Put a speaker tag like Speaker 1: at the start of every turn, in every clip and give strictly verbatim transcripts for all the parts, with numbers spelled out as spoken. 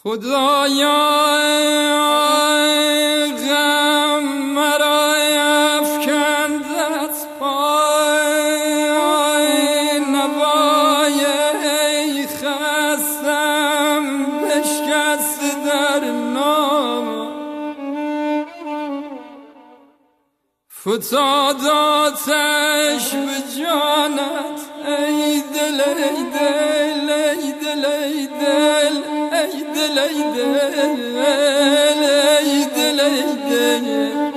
Speaker 1: خدایا غم مرا افکند از پای، نوای ای خستم بشکست در نام، فتاد آتش به جانت ای دل ای دل ای دل ای دل ای دل ای دل ای دل ای دل،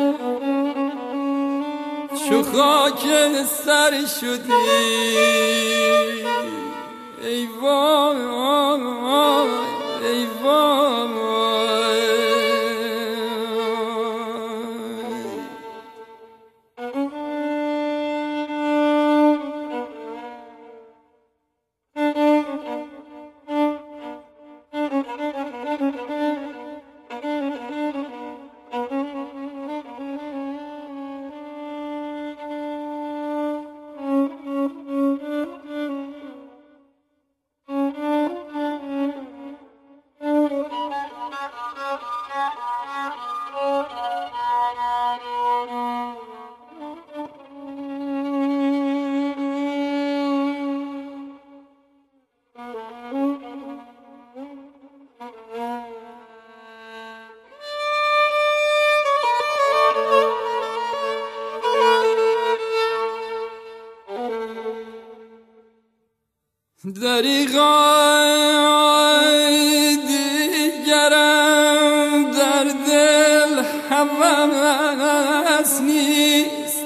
Speaker 1: چو خاک سر شدی ای وای ای وای. دریغای دیگرم در دل هوس نیست،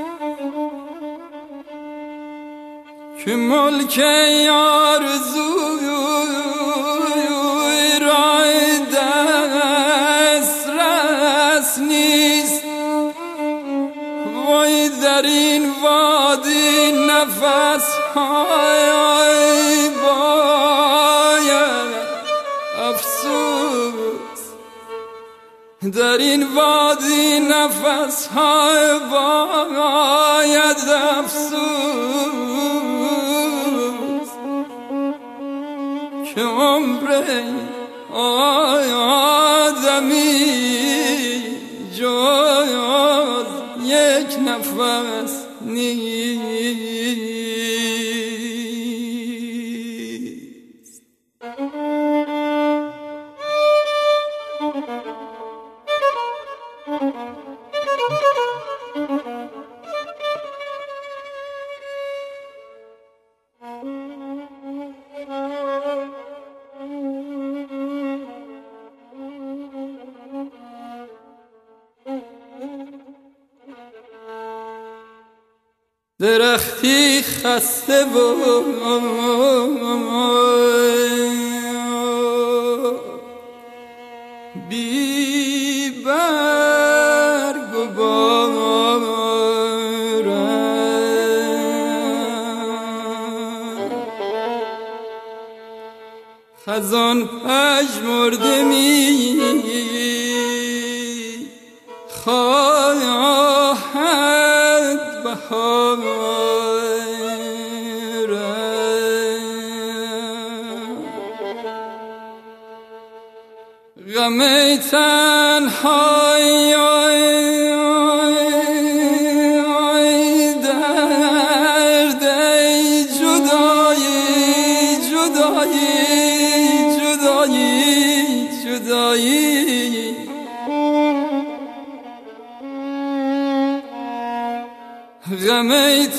Speaker 1: که ملک آرزوی رای دست رس نیست. وای در این وادی نفس های باید افسوس، در این وادی نفس های باید افسوس، که عمر آدمی جز یک نفس نیست. درختی خسته و بی برگ و باران، خزان پژمرده می خواهد بهار، غم تنهایی درد ای جدایی جدایی جدایی جدایی، غم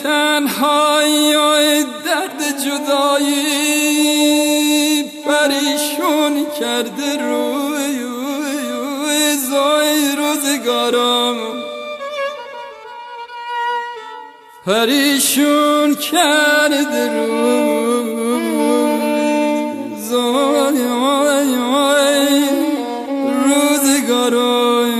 Speaker 1: تنهایی درد جدایی پریشون کرده روی زای روزگارم، پریشون کرده روی زای روزگارم.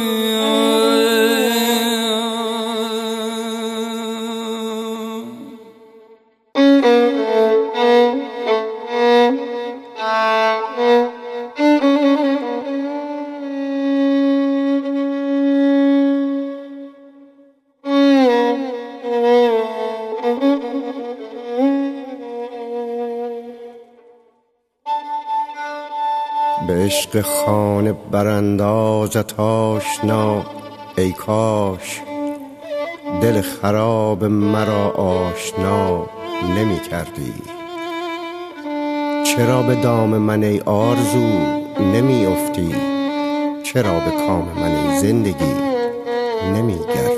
Speaker 2: عشق خانه براندازت آشنا، ای کاش دل خراب مرا آشنا نمی کردی. چرا به دام من ای آرزو نمی افتی؟ چرا به کام من ای زندگی نمی گردی؟